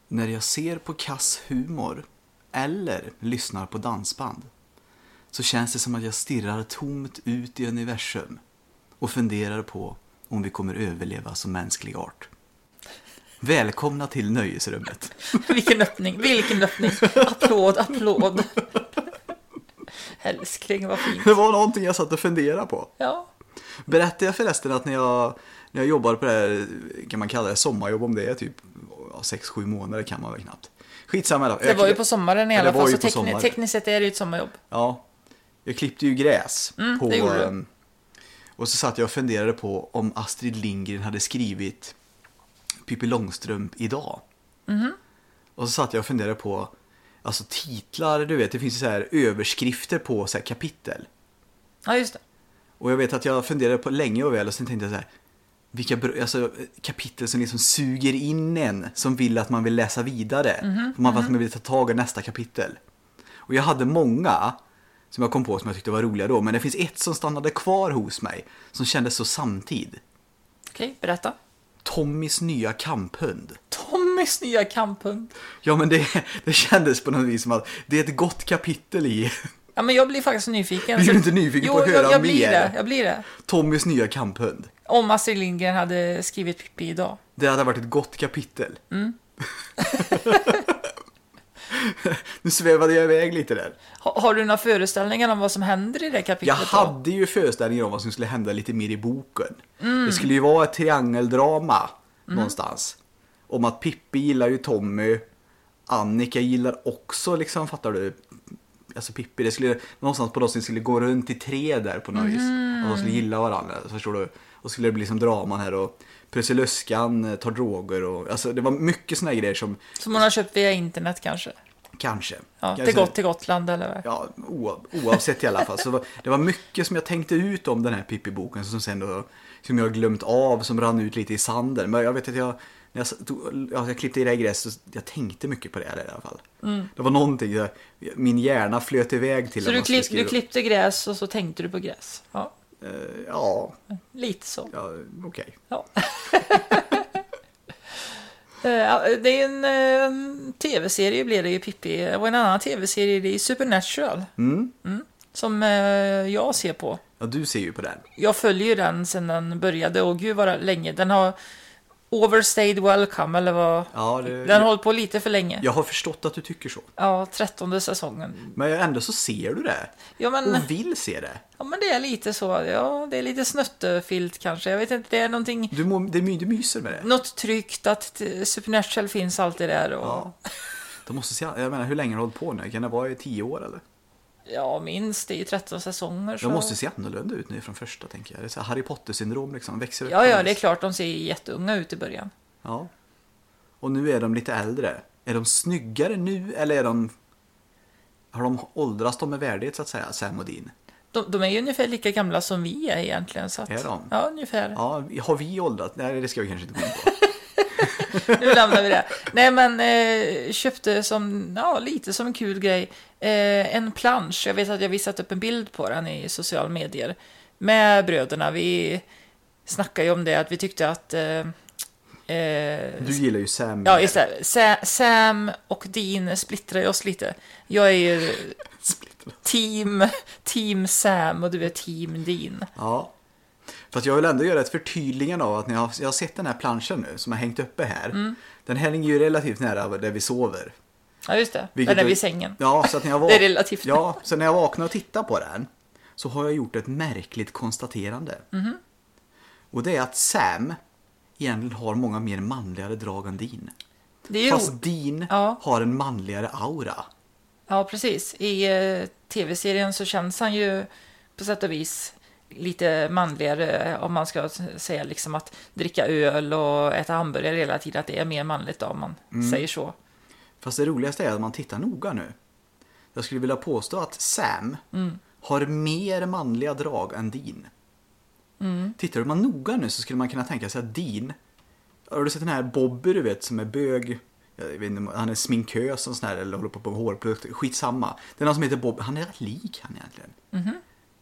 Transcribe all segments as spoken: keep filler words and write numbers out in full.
När jag ser på kass humor eller lyssnar på dansband så känns det som att jag stirrar tomt ut i universum och funderar på om vi kommer överleva som mänsklig art. Välkomna till nöjesrummet. Vilken öppning, vilken öppning. Applåd, applåd. Älskling, vad fint. Det var någonting jag satt och funderade på. Ja. Berättade jag förresten att när jag, när jag jobbade på det här, kan man kalla det sommarjobb, om det är typ sex sju månader kan man väl knappt. Skitsamma då. Det var ju på sommaren i alla fall, så tekni- tekniskt sett är det ju ett sommarjobb. Ja, jag klippte ju gräs. Mm, på, det gjorde du. um, och så satt jag och funderade på om Astrid Lindgren hade skrivit Pippi Långstrump idag. Mm-hmm. Och så satt jag och funderade på alltså titlar, du vet, det finns ju så här överskrifter på så här kapitel. Ja, just det. Och jag vet att jag funderade på länge och väl och sen tänkte jag så här, vilka br- alltså, kapitel som liksom suger in en, som vill att man vill läsa vidare. Mm-hmm. För man, mm-hmm. man vill ta tag i nästa kapitel. Och jag hade många som jag kom på som jag tyckte var roliga då, men det finns ett som stannade kvar hos mig som kändes så samtid. Okej, berätta. Tommys nya kamphund. Tommys nya kamphund. Ja, men det, det kändes på något vis som att det är ett gott kapitel i. Ja, men jag blir faktiskt nyfiken. Blir du inte nyfiken jo, på att jag, höra jag mer? blir det, jag blir det. Tommys nya kamphund. Om Astrid Lindgren hade skrivit Pippi idag. Det hade varit ett gott kapitel. Mm. Nu svävade jag iväg lite där. Ha, har du några föreställningar om vad som händer i det kapitlet? Jag hade ju föreställningar om vad som skulle hända lite mer i boken. Mm. Det skulle ju vara ett triangeldrama mm. någonstans. Om att Pippi gillar ju Tommy. Annika gillar också, liksom, fattar du? Alltså Pippi, det skulle någonstans på något sätt skulle gå runt i tre där på något Mm. vis. Och de skulle gilla varandra, förstår du? Och skulle det bli som draman här och Prussiluskan tar droger och alltså det var mycket såna grejer som som hon har köpt via internet kanske. Kanske. Ja, Kanske. till gott till Gotland eller? Ja, oavsett i alla fall. Så det var mycket som jag tänkte ut om den här Pippi-boken som sen då, som jag har glömt av, som rann ut lite i sanden. Men jag vet att jag, när jag, tog, ja, jag klippte i det här gräs, så jag tänkte mycket på det här i alla fall. Mm. Det var någonting, jag, min hjärna flöt iväg till. Så du, klipp, du klippte gräs och så tänkte du på gräs? Ja. Uh, ja. Lite så. Ja, okej. Okay. Ja. Det är en uh, tv-serie blev det ju Pippi. Och en annan tv-serie det är Supernatural. Mm. Mm. Som uh, jag ser på. Ja, du ser ju på den. Jag följer den sedan den började. Och gud vad länge. Den har overstayed welcome. Eller vad? Ja, det, den har hållit på lite för länge. Jag har förstått att du tycker så. Ja, trettonde säsongen. Men ändå så ser du det. Ja, men, och vill se det. Ja, men det är lite så. Ja, det är lite snöttefilt kanske. Jag vet inte, det är någonting. Du, må, det, du myser med det. Något tryggt att Supernatural finns alltid där. Och... Ja. De måste se, jag menar, hur länge har du hållit på nu? Kan det vara i tio år eller? Ja, minst. Det är ju tretton säsonger. Så... De måste se annorlunda ut nu från första, tänker jag. Det är så Harry Potter-syndrom liksom. Växer upp. Ja, ja, det är klart. De ser jätteunga ut i början. Ja. Och nu är de lite äldre. Är de snyggare nu eller är de... Har de åldrats de med värdighet så att säga, Sam och Dean? De, de är ju ungefär lika gamla som vi är egentligen. Så att... Är de? Ja, ungefär. Ja, har vi åldrat? Nej, det ska vi kanske inte gå in på. Nu lämnar vi det. Nej, men eh, köpte som, ja, lite som en kul grej eh, en plansch. Jag vet att jag visat upp en bild på den i sociala medier med bröderna. Vi snackade ju om det, att vi tyckte att eh, du gillar ju Sam. Ja, just det. Sa- Sam och Dean splittrar oss lite. Jag är ju team, team Sam och du är team Dean. Ja. För att jag vill ändå göra ett förtydligande av att ni har, jag har sett den här planschen nu som har hängt uppe här. Mm. Den hänger ju relativt nära där vi sover. Ja, just det. Vilket den är vid sängen. Ja, så att när jag vak- det är relativt. Ja, så när jag vaknar och tittar på den så har jag gjort ett märkligt konstaterande. Mm-hmm. Och det är att Sam egentligen har många mer manligare drag än Dean. Det är ju... Fast Dean ja. har en manligare aura. Ja, precis. I eh, tv-serien så känns han ju på sätt och vis lite manligare, om man ska säga liksom att dricka öl och äta hamburgare hela tiden, att det är mer manligt då, om man mm. säger så. Fast det roligaste är att man tittar noga nu. Jag skulle vilja påstå att Sam mm. har mer manliga drag än Dean. Mm. Tittar man noga nu så skulle man kunna tänka sig att Dean, har du sett den här Bobby, du vet, som är bög, jag vet inte, han är sminkös och sån här, eller håller på på hårprodukter, skitsamma. Det är någon som heter Bob, han är rätt lik han egentligen. Mm.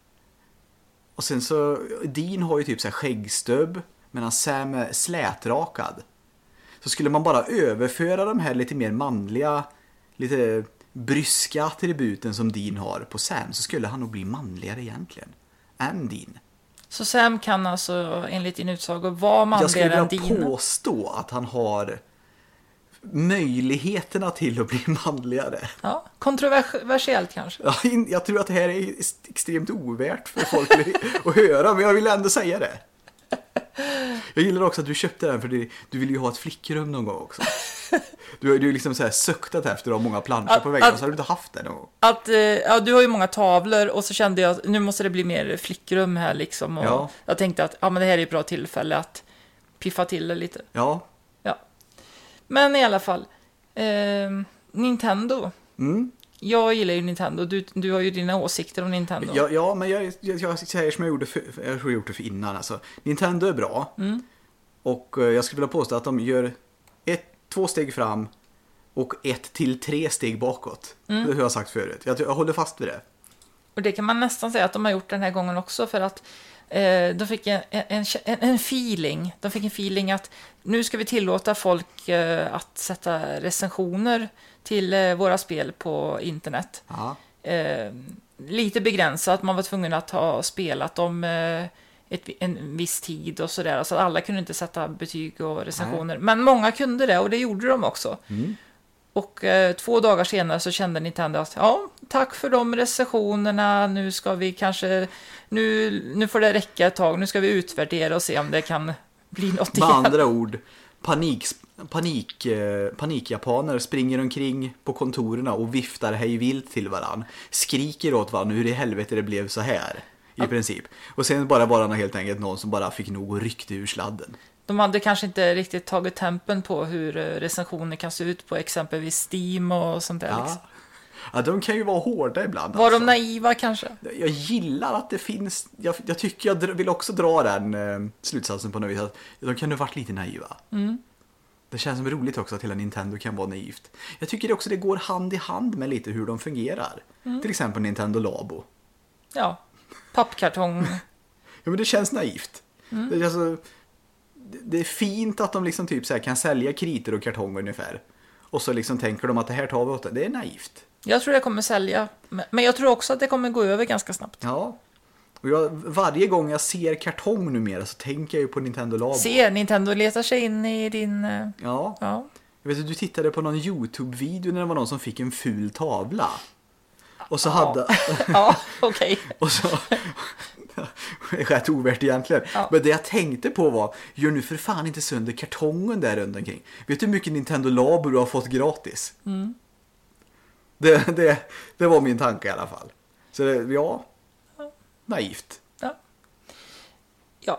Och sen så, Dean har ju typ så här skäggstubb, medan Sam är slätrakad. Så skulle man bara överföra de här lite mer manliga, lite bryska attributen som Dean har på Sam, så skulle han nog bli manligare egentligen än Dean. Så Sam kan alltså enligt din utsago vara manligare än Dean? Jag skulle vilja påstå att han har möjligheterna till att bli manligare. Ja, kontroversiellt kanske. Ja, jag tror att det här är extremt ovärt för folk att höra, men jag vill ändå säga det. Jag gillar också att du köpte den för det, du vill ju ha ett flickrum någon gång också. Du har ju liksom så här söktat efter av många planscher att, på väggen, att, så har du inte haft det någon gång. Att, ja, du har ju många tavlor och så kände jag att nu måste det bli mer flickrum här liksom. Och ja. Jag tänkte att ja, men det här är ett bra tillfälle att piffa till det lite. Ja. Ja. Men i alla fall, eh, Nintendo. Mm. Jag gillar ju Nintendo. Du, du har ju dina åsikter om Nintendo. Ja, ja men jag, jag, jag säger som jag gjorde för, jag har gjort det för innan. Alltså. Nintendo är bra. Mm. Och jag skulle vilja påstå att de gör ett, två steg fram och ett till tre steg bakåt. Mm. Det har jag sagt förut. Jag, jag håller fast vid det. Och det kan man nästan säga att de har gjort den här gången också, för att eh, de fick en, en, en, en feeling. De fick en feeling att nu ska vi tillåta folk eh, att sätta recensioner till eh, våra spel på internet. Eh, lite begränsat, man var tvungen att ha spelat dem eh, ett, en viss tid och sådär. Så alla kunde inte sätta betyg och recensioner. Nej. Men många kunde det, och det gjorde de också. Mm. Och eh, två dagar senare så kände Nintendo att ja, tack för de recensionerna, nu ska vi kanske, nu, nu får det räcka ett tag, nu ska vi utvärdera och se om det kan bli något igen. Med andra ord, panik, panik, eh, panikjapaner springer omkring på kontorerna och viftar hej vilt till varann, skriker åt varann hur i helvete det blev så här, i ja. princip. Och sen bara var det helt enkelt någon som bara fick nog och ryckte ur sladden. De hade kanske inte riktigt tagit tempen på hur recensioner kan se ut på exempelvis Steam och sånt där. Ja, liksom. ja de kan ju vara hårda ibland. Var alltså. de naiva kanske? Jag gillar att det finns, jag, jag tycker jag vill också dra den eh, slutsatsen på något vis, att de kan ha varit lite naiva. Mm. Det känns som roligt också att hela Nintendo kan vara naivt. Jag tycker också det går hand i hand med lite hur de fungerar. Mm. Till exempel Nintendo Labo. Ja, pappkartong. Ja, men det känns naivt. Mm. Det, alltså, det är fint att de liksom typ så här kan sälja kritor och kartonger ungefär. Och så liksom tänker de att det här tar vi åt det. Det är naivt. Jag tror det kommer sälja. Men jag tror också att det kommer gå över ganska snabbt. Ja. Och jag, varje gång jag ser kartong numera så tänker jag ju på Nintendo Labo. Se, Nintendo letar sig in i din... Ja. ja. Jag vet att du tittade på någon YouTube-video när det var någon som fick en ful tavla. Och så ja. hade... ja, okej. Okay. Och så... Det är rätt ovärt egentligen. Ja. Men det jag tänkte på var, gör nu för fan inte sönder kartongen där runt omkring. Vet du hur mycket Nintendo Labo du har fått gratis? Mm. Det, det, det var min tanke i alla fall. Så det, ja, ja. Naivt. Ja. Ja.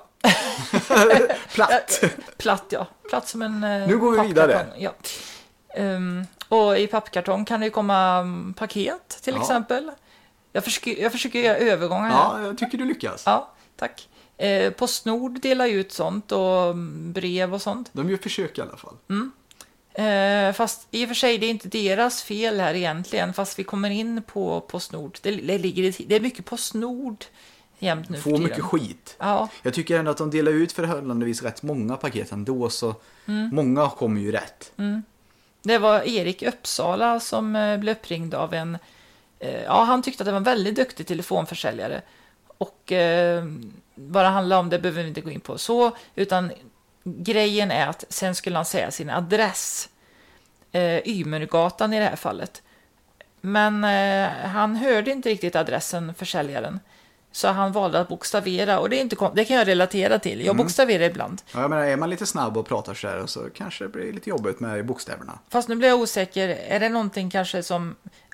Platt. Platt, ja. Platt som en eh, nu går vi vidare. Ja. Um, och i pappkartong kan det ju komma paket till ja. exempel. Jag försöker, jag försöker göra övergångar här. Ja, jag tycker du lyckas. Ja, tack. Eh, Postnord delar ju ut sånt och brev och sånt. De gör försök i alla fall. Mm. Eh, fast i och för sig det är inte deras fel här egentligen. Fast vi kommer in på Postnord. Det, det, ligger, det är mycket Postnord jämt nu. Får mycket skit. Ja. Jag tycker ändå att de delar ut förhållandevis rätt många paket ändå. Så mm. många kommer ju rätt. Mm. Det var Erik Uppsala som eh, blev uppringd av en... Ja, han tyckte att det var en väldigt duktig telefonförsäljare. Och eh, bara handla om det behöver vi inte gå in på så. Utan grejen är att sen skulle han säga sin adress. Eh, Ymergatan i det här fallet. Men eh, han hörde inte riktigt adressen, försäljaren. Så han valde att bokstavera. Och det, är inte kom- det kan jag relatera till. Jag mm. bokstaverar ibland. Ja, jag menar, är man lite snabb och pratar så här så kanske det blir lite jobbigt med bokstäverna. Fast nu blir jag osäker. Är det någonting kanske som...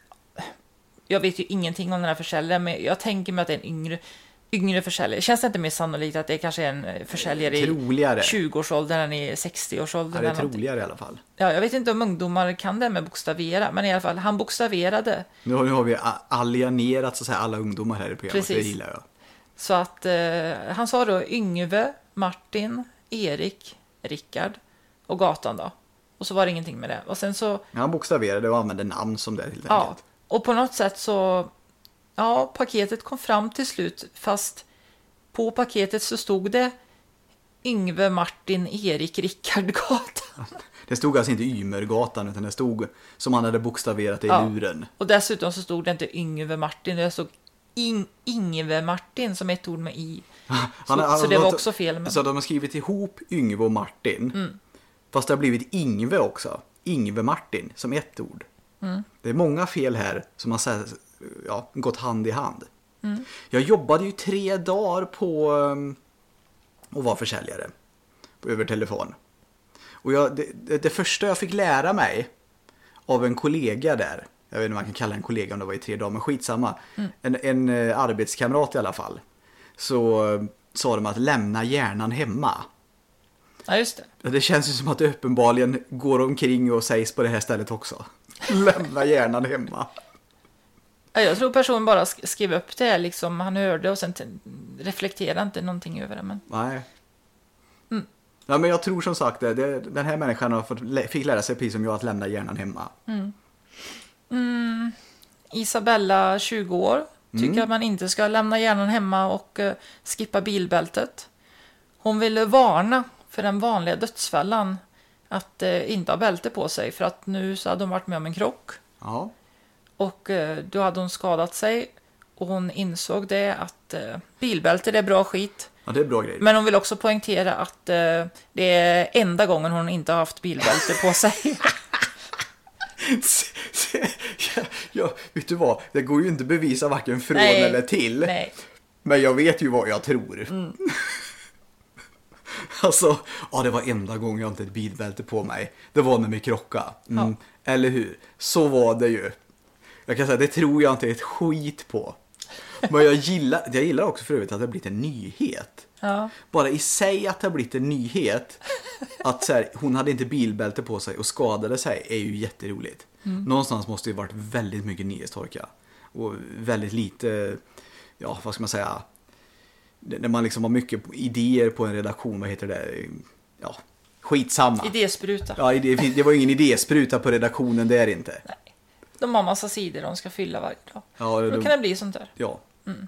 Jag vet ju ingenting om den här försäljaren, men jag tänker mig att det är en yngre, yngre försäljare. Känns det inte mer sannolikt att det kanske är en försäljare troligare. I tjugoårsåldern än i sextioårsåldern? Ja, det är troligare i alla fall. Ja, jag vet inte om ungdomar kan det med bokstavera, men i alla fall, han bokstaverade. Nu har, nu har vi alienerat så att säga alla ungdomar här i programmet. Precis. Det gillar jag. Så att eh, han sa då Yngve, Martin, Erik, Rickard och gatan då. Och så var det ingenting med det. Och sen så... Ja, han bokstaverade och använde namn som det helt ja. enkelt. Och på något sätt så, ja, paketet kom fram till slut, fast på paketet så stod det Yngve, Martin, Erik, Rickard, gatan. Det stod alltså inte Ymergatan utan det stod som han hade bokstaverat i Ja. luren. Och dessutom så stod det inte Yngve Martin, det stod In- Ingve Martin som ett ord med i. Så, Han- han- så det var han- också fel. Men... Så de har skrivit ihop Yngve och Martin. Mm. Fast det har blivit Ingve också. Ingve Martin som ett ord. Mm. Det är många fel här som har så här, ja, gått hand i hand. Mm. Jag jobbade ju tre dagar på um, att vara försäljare. Över telefon. Och jag, det, det, det första jag fick lära mig av en kollega där. Jag vet inte om man kan kalla en kollega om det var i tre dagar, men skitsamma. Mm. En, en eh, arbetskamrat i alla fall. Så eh, sa de att lämna hjärnan hemma. Ja, just det. Det känns ju som att det uppenbarligen går omkring och sägs på det här stället också. Lämna hjärnan hemma. Ja, jag tror personen bara sk- skrev upp det, liksom, han hörde och sen t- reflekterade inte någonting över det. Men... Nej. Mm. Ja, men jag tror som sagt det, det, den här människan har fått, lä- fick lära sig precis som jag att lämna hjärnan hemma. Mm. Mm. Isabella, tjugo år, tycker Mm. att man inte ska lämna hjärnan hemma och uh, skippa bilbältet. Hon ville varna för den vanliga dödsfällan att uh, inte ha bälte på sig, för att nu så hade hon varit med om en krock Ja. och uh, då hade hon skadat sig och hon insåg det att uh, bilbälte det är bra skit. Ja, det är bra grejer. Men hon vill också poängtera att uh, det är enda gången hon inte har haft bilbälte på sig. ja, ja, vet du vad? Det går ju inte att bevisa varken från Nej. eller till. Nej. Men jag vet ju vad jag tror. Mm. Alltså, ja, det var enda gången jag inte hade ett bilbälte på mig. Det var när vi krockade. Mm. Ja. Eller hur? Så var det ju. Jag kan säga, det tror jag inte ett skit på. Men jag gillar, jag gillar också för övrigt att det har blivit en nyhet. Ja. Bara i sig att det har blivit en nyhet att så här, hon hade inte bilbälte på sig och skadade sig är ju jätteroligt. Mm. Någonstans måste det varit väldigt mycket nyhetstorka. Och väldigt lite, ja vad ska man säga, när man liksom har mycket idéer på en redaktion, vad heter det? Ja, skitsamma. Idéspruta. Ja, idé, det var ju ingen idéspruta på redaktionen där inte. Nej. De har massa sidor de ska fylla varje dag. Ja, Då de, kan det bli sånt där. ja. Mm.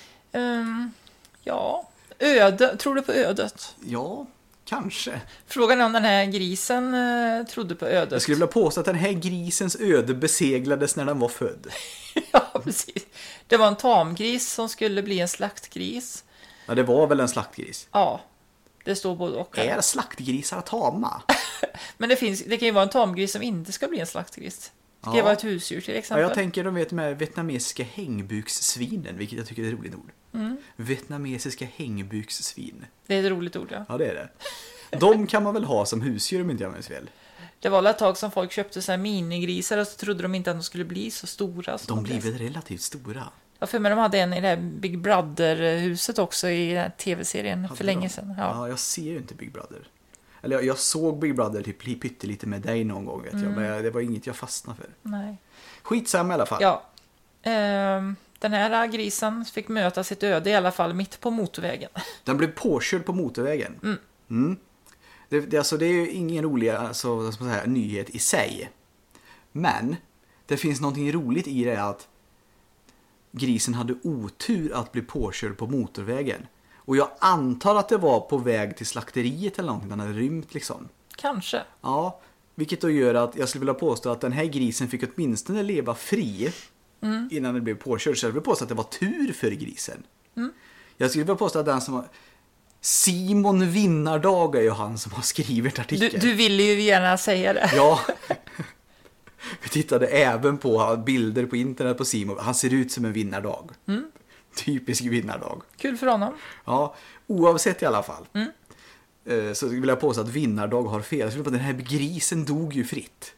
Um, ja, öde. Tror du på ödet? Ja, kanske. Frågan är om den här grisen uh, trodde på ödet. Jag skulle vilja påstå att den här grisens öde beseglades när den var född. Ja, precis. Det var en tamgris som skulle bli en slaktgris. Ja, det var väl en slaktgris. Ja, det står både och. Är slaktgrisar tama? Men det, finns, det kan ju vara en tamgris som inte ska bli en slaktgris. Det kan ju Ja. vara ett husdjur till Ja, exempel. jag tänker de vet med vietnamesiska hängbukssvinen, vilket jag tycker är ett roligt ord. Mm. Vietnamesiska hängbukssvin. Det är ett roligt ord, ja. Ja, det är det. De kan man väl ha som husdjur om inte jag minns fel. Det var ett tag som folk köpte så här minigrisar och så trodde de inte att de skulle bli så stora. Som De blev. blir väl relativt stora. Ja, för mig de hade en i det här Big Brother-huset också i den här tv-serien Hade för de? länge sedan. Ja. Ja, jag ser ju inte Big Brother. Eller jag, jag såg Big Brother typ pyttelite med dig någon gång vet jag. Mm. Men det var inget jag fastnade för. Nej. Skitsamma i alla fall. Ja. Ehm, den här grisen fick möta sitt öde i alla fall mitt på motorvägen. Den blev påkörd på motorvägen. Mm. Mm. Det, det, alltså, det är ju ingen rolig alltså, vad ska man säga, nyhet i sig. Men det finns någonting roligt i det att grisen hade otur att bli påkörd på motorvägen. Och jag antar att det var på väg till slakteriet eller någonting. Den hade rymt liksom. Kanske. Ja, vilket då gör att jag skulle vilja påstå att den här grisen fick åtminstone leva fri Mm. innan den blev påkörd. Så jag vill påstå att det var tur för grisen. Mm. Jag skulle vilja påstå att den som har... Simon Vinnardag är ju han som har skrivit Du, artikeln. du ville ju gärna säga det. Ja. Vi tittade även på bilder på internet på Simon. Han ser ut som en vinnardag. Mm. Typisk vinnardag. Kul för honom. Ja, oavsett i alla fall. Mm. Eh, Så vill jag påstå att vinnardag har fel. Jag skulle på den här grisen dog ju fritt.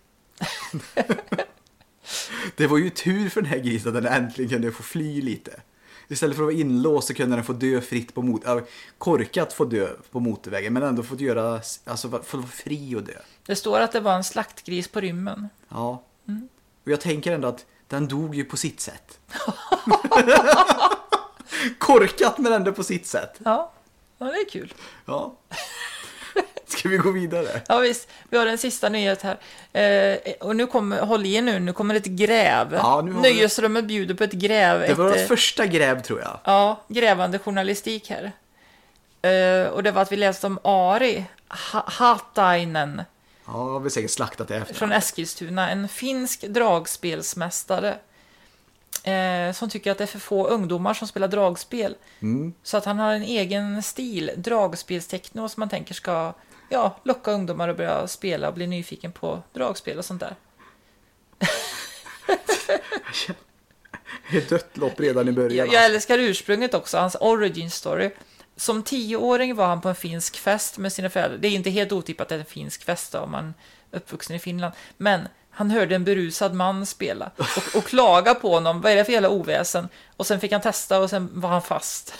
Det var ju tur för den här grisen att den äntligen kunde få fly lite. Istället för att vara inlåst så kunde den få dö fritt på mot äh, korkat få dö på motorvägen, men ändå fått göra, alltså få vara fri och dö. Det står att det var en slaktgris på rymmen. Ja. Mm. Och jag tänker ändå att den dog ju på sitt sätt. Korkat men ändå på sitt sätt. Ja, ja det är kul. Ja. Ska vi gå vidare? Ja visst, vi har en sista nyhet här. Eh, och nu kommer, håll i er nu, nu kommer ett gräv. Ja, nu har vi- Nöjesrummet bjuder på ett gräv. Det var ett, vårt eh, första gräv tror jag. Ja, grävande journalistik här. Eh, och det var att vi läste om Ari Ha- Hatainen. Ja, har vi säkert slaktat det efter. Från Eskilstuna, en finsk dragspelsmästare. Eh, som tycker att det är för få ungdomar som spelar dragspel. Mm. Så att han har en egen stil, dragspelstechno, som man tänker ska ja, locka ungdomar att börja spela och bli nyfiken på dragspel och sånt där. Ett dött lopp redan i början. Jag, jag älskar ursprunget också, hans origin story. Som tioåring var han på en finsk fest med sina föräldrar. Det är inte helt otippat att det är en finsk fest då, om man är uppvuxen i Finland. Men han hörde en berusad man spela och, och klaga på honom. Vad är det för jävla oväsen? Och sen fick han testa och sen var han fast.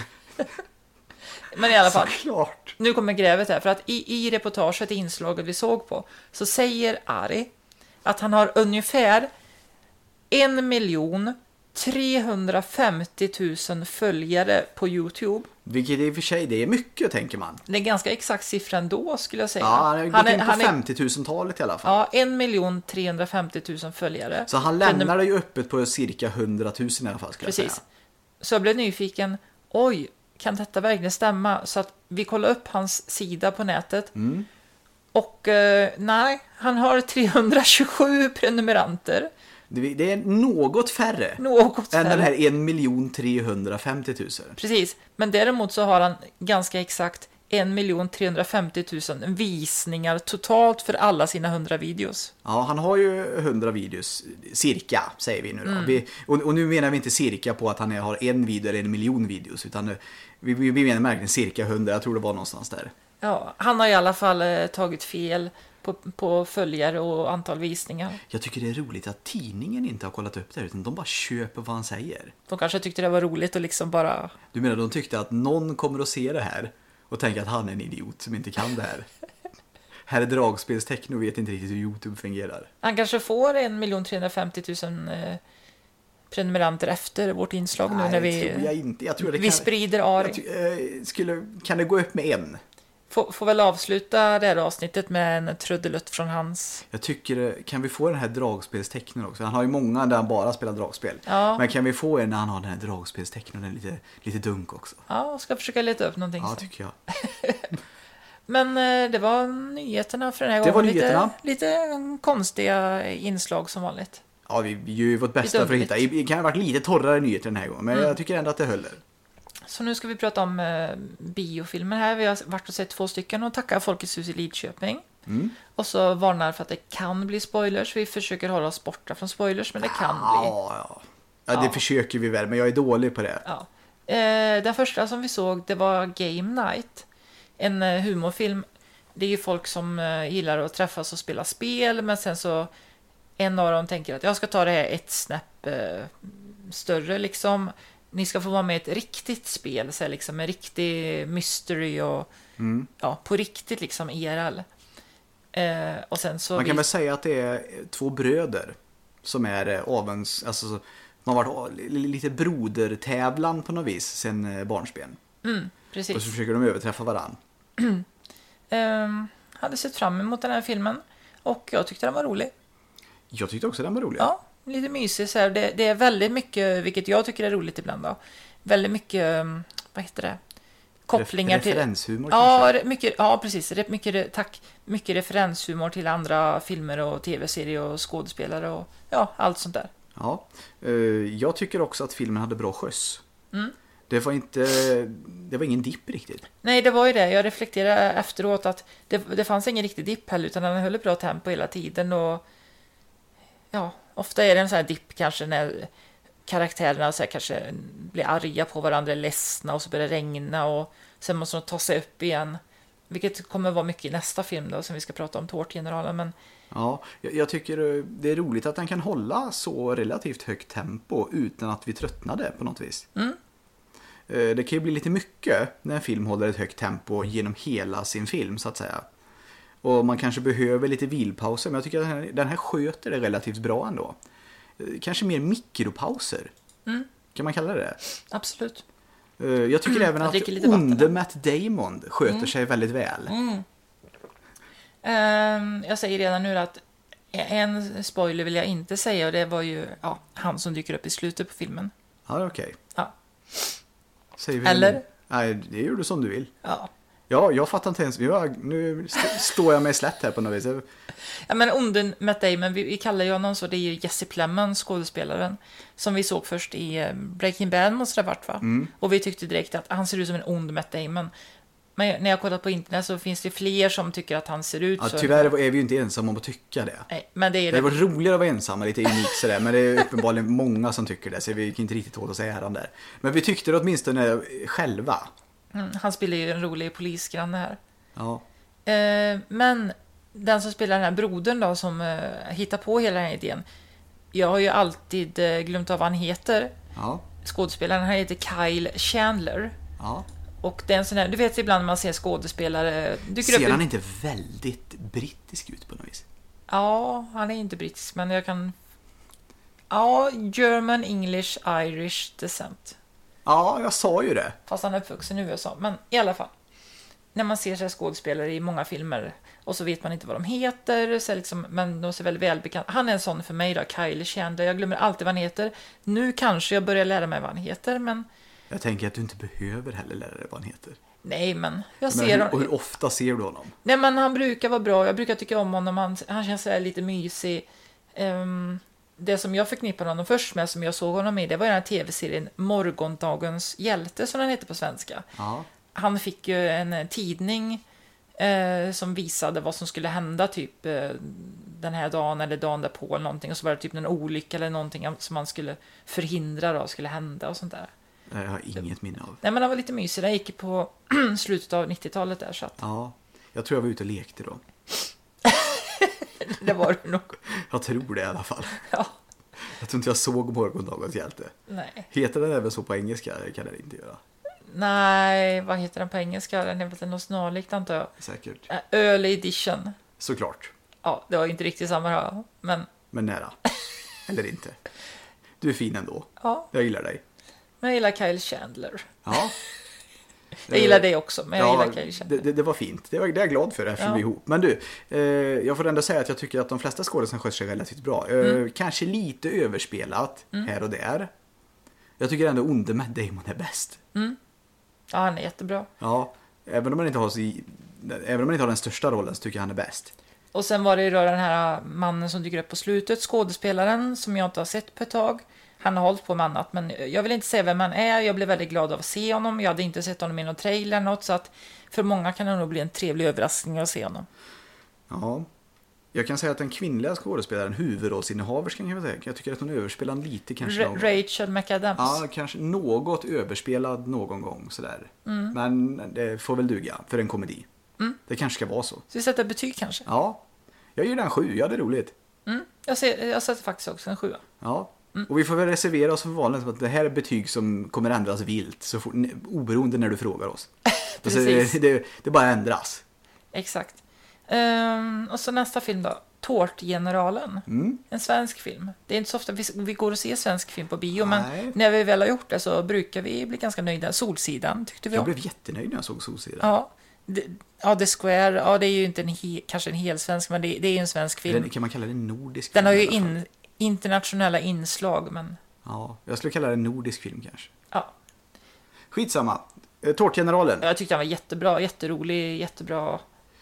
Men i alla fall, Såklart. Nu kommer grävet här. För att i, i reportaget, i inslaget vi såg på, så säger Ari att han har ungefär en miljon trehundrafemtio tusen följare på YouTube. Vilket i och för sig, det är mycket, tänker man. Det är ganska exakt siffra ändå, skulle jag säga. Ja, han har gått han är, in på han är, femtiotusen-talet i alla fall. Ja, en miljon trehundrafemtio tusen följare. Så han lämnar det ju öppet på cirka hundratusen i alla fall, skulle jag Precis. säga. Så jag blev nyfiken. Oj, kan detta verkligen stämma? Så att vi kollade upp hans sida på nätet. Mm. Och eh, nej, han har trehundratjugosju prenumeranter. Det det är något färre Något än färre. den här en miljon trehundrafemtio tusen. Precis, men däremot så har han ganska exakt en miljon trehundrafemtio tusen visningar totalt för alla sina hundra videos. Ja, han har ju hundra videos, cirka, säger vi nu då. Mm. Vi, och, och nu menar vi inte cirka på att han är, har en video eller en miljon videos, utan nu, vi, vi vi menar verkligen cirka hundra, jag tror det var någonstans där. Ja, han har i alla fall eh, tagit fel på, på följare och antal visningar. Jag tycker det är roligt att tidningen inte har kollat upp det, utan de bara köper vad han säger. De kanske tyckte det var roligt och liksom bara... Du menar de tyckte att någon kommer att se det här och tänka att han är en idiot som inte kan det här. Här är dragspelstechno och vet inte riktigt hur YouTube fungerar. Han kanske får en miljon trehundrafemtio tusen eh, prenumeranter efter vårt inslag. Nej, nu när vi, tror jag inte. Jag tror det vi kan, sprider Ari. jag ty- eh, skulle, kan det gå upp med en? Får, får väl avsluta det här avsnittet med en trudelutt från hans... Jag tycker, kan vi få den här dragspelstechnon också? Han har ju många där han bara spelar dragspel. Ja. Men kan vi få en när han har den här dragspelstechnon, den lite, lite dunk också? Ja, ska försöka leta upp någonting. Ja, sen. tycker jag. Men eh, det var nyheterna för den här Det var gången. nyheterna. Lite, lite konstiga inslag som vanligt. Ja, vi, vi gör ju vårt bästa Lite för att hitta. underligt. Det kan ha varit lite torrare nyheter den här gången, men Mm. jag tycker ändå att det håller. Så nu ska vi prata om eh, biofilmer här. Vi har varit och sett två stycken och tackar Folkets hus i Lidköping. Mm. Och så varnar för att det kan bli spoilers. Vi försöker hålla oss borta från spoilers, men det kan bli. Ja, ja. Ja, det Ja. försöker vi väl, men jag är dålig på det. Ja. Eh, den första som vi såg, det var Game Night. En eh, humorfilm. Det är ju folk som eh, gillar att träffas och spela spel, men sen så en av dem tänker att jag ska ta det här ett snäpp eh, större liksom. Ni ska få vara med i ett riktigt spel, så här, liksom en riktig mystery och Mm. ja, på riktigt liksom I R L. Eh, och sen så Man kan vi- väl säga att det är två bröder som är eh, avunds, alltså som har varit a- li- lite brodertävlan på något vis sen eh, barnsben. mm, Och precis. så försöker de överträffa varann. Eh, hade sett fram emot den här filmen och jag tyckte den var rolig. Jag tyckte också den var rolig. Ja, lite mysig så här. Det, det är väldigt mycket, vilket jag tycker är roligt ibland då. Väldigt mycket, um, vad heter det? Kopplingar Ref- till... referenshumor Ja, kanske. re- mycket, ja, precis. Re- Mycket, re- tack. Mycket referenshumor till andra filmer och tv-serier och skådespelare och ja, allt sånt där. Ja. Eh, jag tycker också att filmen hade bra skjuts. Mm. Det var inte, det var ingen dipp riktigt. Nej, det var ju det. Jag reflekterade efteråt att det, det fanns ingen riktig dipp heller, utan den höll ett bra tempo hela tiden och ja, ofta är det en sån här dipp kanske när karaktärerna så här kanske blir arga på varandra, ledsna och så börjar det regna och sen måste de ta sig upp igen. Vilket kommer vara mycket i nästa film då som vi ska prata om, Tårtgeneralen, men Ja, jag, jag tycker eh, det är roligt att den kan hålla så relativt högt tempo utan att vi tröttnade på något vis. Mm. Eh, Det kan ju bli lite mycket när en film håller ett högt tempo genom hela sin film så att säga. Och man kanske behöver lite vilpauser, men jag tycker att den här, den här sköter det relativt bra ändå. Eh, Kanske mer mikropauser. Mm. Kan man kalla det? absolut. Eh, Jag tycker även Jag att dricker lite vatten onde här. Matt Damon sköter sig väldigt väl. Mm. Ehm, jag säger redan nu att en spoiler vill jag inte säga och det var ju ja, han som dyker upp i slutet på filmen. Ja, okej. Ja. Säger vi Eller? Nej, det gör du som du vill. Ja. Ja, jag fattar inte ens. Jag, nu st- står jag mig slätt här på något vis. Ja, men onden Matt Damon, vi, vi kallar ju honom så, det är ju Jesse Plemons, skådespelaren, som vi såg först i eh, Breaking Bad, måste det ha varit, va? Mm. Och vi tyckte direkt att han ser ut som en ond Matt Damon. Men när jag kollat på internet så finns det fler som tycker att han ser ut Ja, så. tyvärr är vi ju inte ensamma om att tycka det. Nej, men det är Det det. var roligare att vara ensamma, lite unikt sådär. Men det är uppenbarligen många som tycker det. Så vi kan inte riktigt tåla att säga äran där. Men vi tyckte det åtminstone själva. Mm, han spelar ju en rolig polisgranne här. Ja. Eh, men den som spelar den här brodern då, som eh, hittar på hela den här idén. Jag har ju alltid eh, glömt av vad han heter. Ja. Skådespelaren, han heter Kyle Chandler. Ja. Och det är en sån här, du vet ibland när man ser skådespelare dyker Ser upp han i... inte väldigt brittisk ut på något vis? Ja, han är inte brittisk, men jag kan... Ja, German, English, Irish descent. Ja, jag sa ju det. Fast han är uppvuxen i U S A. Men i alla fall. När man ser sig skådespelare i många filmer och så vet man inte vad de heter, så liksom, men de ser väldigt välbekanta. Han är en sån för mig då, Kyle Chandler. Jag glömmer alltid vad han heter. Nu kanske jag börjar lära mig vad han heter, men... Jag tänker att du inte behöver heller lära dig vad han heter. Nej, men jag Men ser hur, honom. och hur ofta ser du honom? Nej, men han brukar vara bra. Jag brukar tycka om honom. Han, han känns så här lite mysig. Um, det som jag förknippar honom först med, som jag såg honom i, det var den här tv-serien Morgondagens hjälte, som den heter på svenska. Ja. Han fick ju en tidning eh, som visade vad som skulle hända typ eh, den här dagen eller dagen därpå eller någonting. Och så var det typ en olycka eller någonting som man skulle förhindra då, skulle hända och sånt där. Jag har inget minne av. Nej, men han var lite mysig. Den gick på slutet av nittiotalet där, så att... Ja, jag tror jag var ute och lekte då. Det var det nog. Jag tror det i alla fall. Ja. Jag tror inte jag såg Morgondagens hjälte. Nej. Heter den även så på engelska? Det kan den inte göra. Nej, vad heter den på engelska? Den är väl något snarlikt, antar jag. Säkert. Äh, Early edition. Såklart. Ja, det var inte riktigt samma här, men... Men nära. Eller inte. Du är fin ändå. Ja, Jag gillar dig. men jag gillar Kyle Chandler. Ja. Jag gillar dig också, men jag Ja, gillar Kyle Chandler. det, det, det var fint. Det, var, det är jag glad för eftersom Ja. vi är ihop. Men du, eh, jag får ändå säga att jag tycker att de flesta skådespelarna sköter sig relativt bra. Eh, Mm. Kanske lite överspelat här och där. Jag tycker ändå onde Matt Damon är bäst. Ja, han är jättebra. Ja, även om man inte har så, även om man inte har den största rollen så tycker jag han är bäst. Och sen var det ju då den här mannen som dyker upp på slutet, skådespelaren, som jag inte har sett på ett tag. Han har hållit på med annat, men jag vill inte säga vem han är. Jag blev väldigt glad av att se honom. Jag hade inte sett honom i någon trailer eller något, så att för många kan det nog bli en trevlig överraskning att se honom. Ja. Jag kan säga att den kvinnliga skådespelaren, huvudrollsinnehaverskan kan jag säga. Jag tycker att hon överspelar lite kanske. Ra- Rachel McAdams. Ja, kanske något överspelad någon gång sådär. Mm. Men det får väl duga för en komedi. Mm. Det kanske ska vara så. Så vi sätter betyg kanske. Ja, jag ger den sju. Ja, det är roligt. Mm. Jag, ser, jag sätter faktiskt också en sjua. Ja. Mm. Och vi får väl reservera oss för vanligt att det här är betyg som kommer ändras vilt. Så får, oberoende när du frågar oss. Precis. Så det, det, det bara ändras. Exakt. Ehm, och så nästa film då. Tårtgeneralen. Mm. En svensk film. Det är inte så ofta vi, vi går och ser svensk film på bio, Nej. men när vi väl har gjort det så brukar vi bli ganska nöjda. Solsidan tyckte vi Jag om. blev jättenöjd när jag såg Solsidan. Ja, det, ja, The Square, ja, det är ju inte en he, kanske en hel svensk, men det, det är ju en svensk film. Den, kan man kalla det en nordisk Den film? har i ju alla fall? in, internationella inslag, men Ja, jag skulle kalla det en nordisk film kanske. ja. Skitsamma. Eh, Tårtgeneralen. Jag tyckte den var jättebra, jätterolig, jättebra.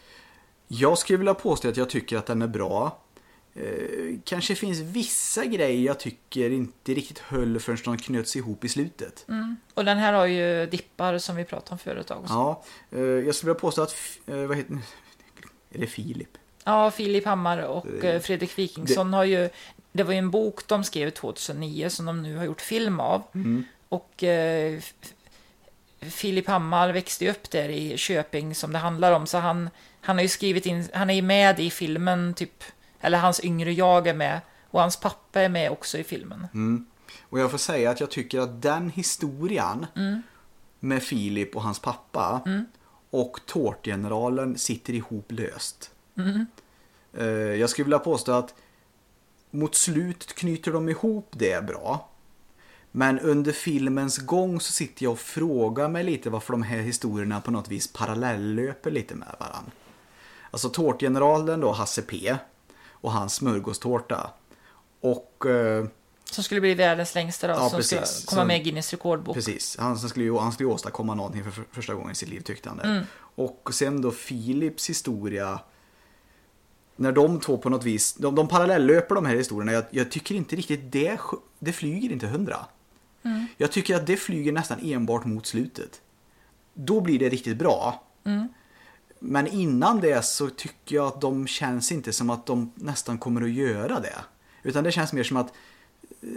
Jag skulle vilja påstå att jag tycker att den är bra. Eh, kanske finns vissa grejer jag tycker inte riktigt höll förrän de knöts ihop i slutet. Mm. Och den här har ju dippar som vi pratade om förut också. Ja, eh, jag skulle vilja påstå att... Eh, vad heter Är det Filip? Ja, Filip Hammar och eh, Fredrik Wikingsson har ju... Det var ju en bok de skrev tjugohundranio som de nu har gjort film av. Mm. Och eh, F- Filip Hammar växte ju upp där i Köping som det handlar om. Så han, han har ju skrivit in... Han är ju med i filmen typ... Eller hans yngre jag är med. Och hans pappa är med också i filmen. Mm. Och jag får säga att jag tycker att den historien Mm. med Filip och hans pappa Mm. och Tårtgeneralen sitter ihop löst. Mm. Eh, jag skulle vilja påstå att mot slutet knyter de ihop det bra. Men under filmens gång så sitter jag och frågar mig lite varför de här historierna på något vis parallellöper lite med varandra. Alltså Tårtgeneralen då, Hasse P. och hans smörgåstårta. Och eh, Som skulle bli världens längsta då, Ja, som precis. skulle komma Så- med i Guinness rekordbok. Precis, han skulle ju han skulle ju åstadkomma någonting för för första gången i sitt liv, tyckte han det. Mm. Och sen då Philips historia, när de två på något vis, de, de parallellöper de här historierna, jag, jag tycker inte riktigt det, sk- det flyger inte hundra. Mm. Jag tycker att det flyger nästan enbart mot slutet. Då blir det riktigt bra. Mm. Men innan det så tycker jag att de känns inte som att de nästan kommer att göra det. Utan det känns mer som att eh,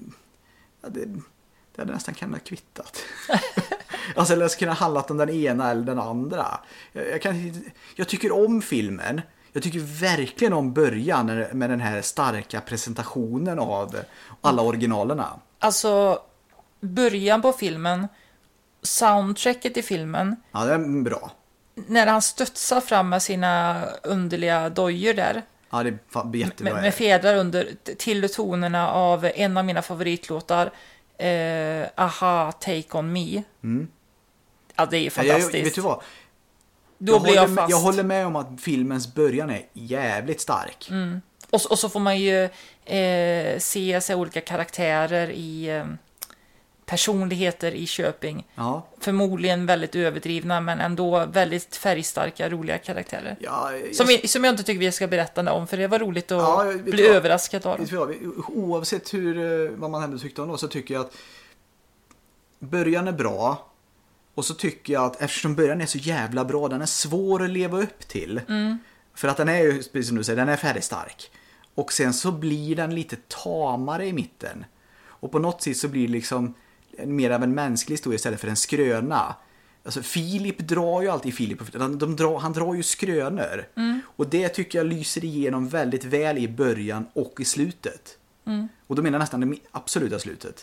ja, det, det hade nästan kunnat kvittat. Alltså det skulle kunna handlat om den ena eller den andra. Jag, jag, kan, jag tycker om filmen. Jag tycker verkligen om början med den här starka presentationen av alla originalerna. Alltså, början på filmen, soundtracket i filmen, Ja, det är bra. när han studsar fram med sina underliga dojor där, Ja, det är fan jättebra. med, med fjädrar under, till tonerna av en av mina favoritlåtar, eh, Aha, Take On Me. Mm. Ja, det är ju Ja, fantastiskt. jag, vet du vad? Då jag blir jag håller med, fast. jag håller med om att filmens början är jävligt stark. Mm. Och, så- och så får man ju eh, se sig olika karaktärer i eh, personligheter i Köping. Ja. Förmodligen väldigt överdrivna, men ändå väldigt färgstarka, roliga karaktärer. Ja, jag, Som, vi, som jag inte tycker vi ska berätta om, för det var roligt att Ja, vet bli du vad? överraskad av dem. vet du vad? Oavsett hur, eh, vad man ändå tyckte om då, så tycker jag att början är bra. Och så tycker jag att eftersom början är så jävla bra, den är svår att leva upp till. Mm. För att den är ju, precis som du säger, den är färgstark. Och sen så blir den lite tamare i mitten. Och på något sätt så blir det liksom mer av en mänsklig historia istället för en skröna. Alltså Filip drar ju alltid Filip. De, de drar, han drar ju skrönor. Mm. Och det tycker jag lyser igenom väldigt väl i början och i slutet. Mm. Och då menar jag nästan det absoluta slutet.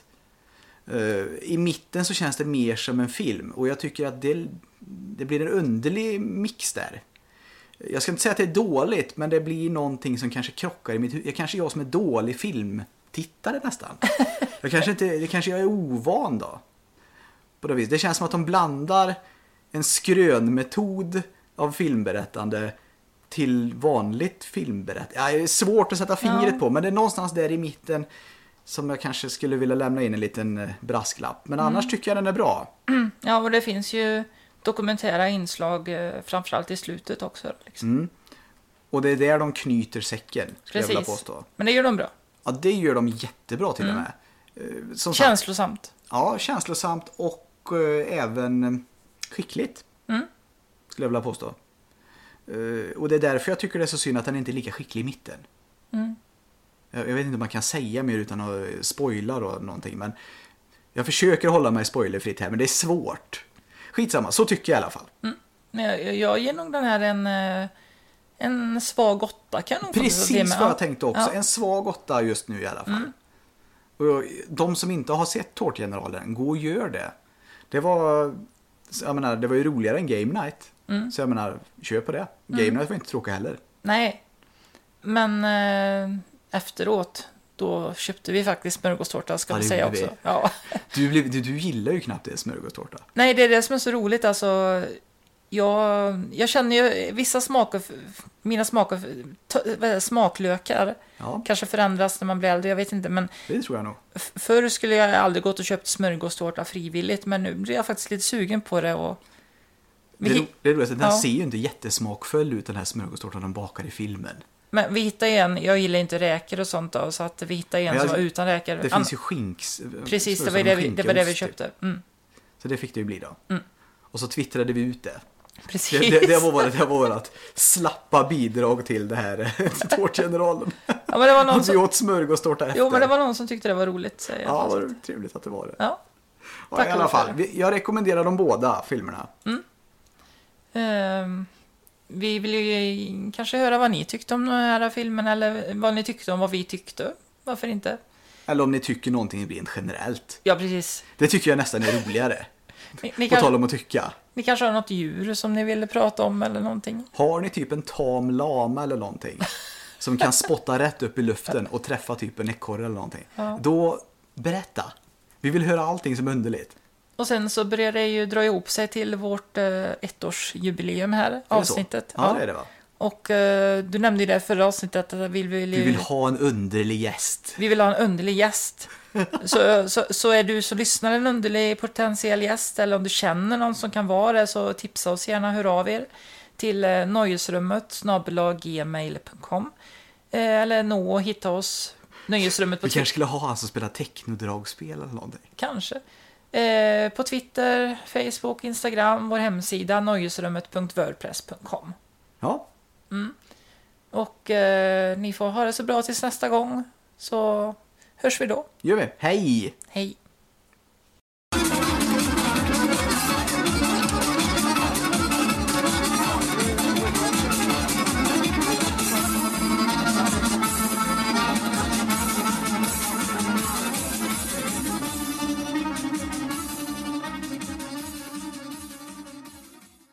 Uh, I mitten så känns det mer som en film. Och jag tycker att det, det blir en underlig mix där. Jag ska inte säga att det är dåligt, men det blir någonting som kanske krockar i mitt huvud. Jag kanske är jag som är dålig filmtittare nästan. Jag kanske inte, det kanske jag är ovan då. På det viset. Det känns som att de blandar en skrönmetod av filmberättande till vanligt filmberättande. Ja, det är svårt att sätta fingret Ja. på, men det är någonstans där i mitten som jag kanske skulle vilja lämna in en liten eh, brasklapp. Men annars tycker jag den är bra. Ja, och det finns ju dokumentära inslag, eh, framförallt i slutet också. Liksom. Mm. Och det är där de knyter säcken, skulle jag vilja Precis. påstå. Men det gör de bra. Ja, det gör de jättebra till och med. Eh, Som sagt, Känslosamt. ja, känslosamt och eh, även eh, skickligt. Mm. Skulle jag vilja påstå. Eh, och det är därför jag tycker det är så synd att den inte är lika skicklig i mitten. Mm. Jag, jag vet inte om man kan säga mer utan att spoila då någonting, men jag försöker hålla mig spoilerfritt här, men det är svårt. Skitsamma, så tycker jag i alla fall. Men jag, jag ger nog den här en, eh, en svag åtta, kan nog faktiskt Precis bli med. vad Ja. jag tänkte också. Ja. En svag åtta just nu i alla fall. Och de som inte har sett Tårtgeneralen, gå och gör det. Det var, jag menar, det var ju roligare än Game Night. Mm. Så jag menar, kör på det. Game Night var inte tråkig heller. Nej, men eh, efteråt då köpte vi faktiskt smörgåstårta, ska Ja, vi det säga gjorde också. Ja. Du, blev, du, du gillar ju knappt det, smörgåstårta. Nej, det är det som är så roligt. Alltså, jag, jag känner ju vissa smaker, mina smaker, t- vad är det, smaklökar Ja, kanske förändras när man blir äldre, jag vet inte. Men det tror jag nog. f- förr skulle jag aldrig gått och köpt smörgåstårta frivilligt, men nu blir jag faktiskt lite sugen på det. Och vi, Det, är ro- det är roligt att den Ja. ser ju inte jättesmakfull ut, den här smörgåstårtan de bakar i filmen. men vi hittade en, jag gillar inte räkor och sånt då, så att vi hittade en Men som jag- var utan räkor. Det An- finns ju skinks... Precis, det smör var som det vi, det var det vi skinkaost, typ. köpte. Mm, Så det fick det ju bli då. Mm. Och så twittrade vi ut det. precis. Det, det, det var vårt, det var vårt slappa bidrag till det här Tårtgeneralen. Ja, men det var någon Att vi som, åt smörgåstårta efter. jo, men det var någon som tyckte det var roligt. Så jag Ja, bara- vad trevligt att det var det. ja. Ja, tack i alla för fall, det. vi- jag rekommenderar de båda filmerna. Ehm, vi vill ju kanske höra vad ni tyckte om den här filmen, eller vad ni tyckte om vad vi tyckte. Varför inte? Eller om ni tycker någonting rent generellt. Ja, precis. Det tycker jag nästan är roligare. Ni, ni, På tal kan, om att tycka. ni kanske har något djur som ni ville prata om eller någonting. Har ni typ en tam lama eller någonting som kan spotta rätt upp i luften och träffa typ en ekorre eller någonting, Ja. då berätta. Vi vill höra allting som är underligt. Och sen så börjar det ju dra ihop sig till vårt eh, ettårsjubileum här, Är det så? avsnittet. Ja, det är det va? Och eh, du nämnde ju det förra avsnittet att vi vill, Vi vill ha en underlig gäst. vi vill ha en underlig gäst. så, så, så är du som lyssnar en underlig potentiell gäst, eller om du känner någon som kan vara det, så tipsa oss gärna, hör av er till eh, nöjesrummet snabel-a gmail punkt com eh, eller nå och hitta oss nöjesrummet på Vi Twitter. kanske skulle ha han som spelar technodragspel eller någonting. Kanske. Eh, på Twitter, Facebook, Instagram, vår hemsida nöjesrummet punkt wordpress punkt com. Ja, Och eh, ni får ha det så bra tills nästa gång, så hörs vi då. gör vi. Hej! Hej!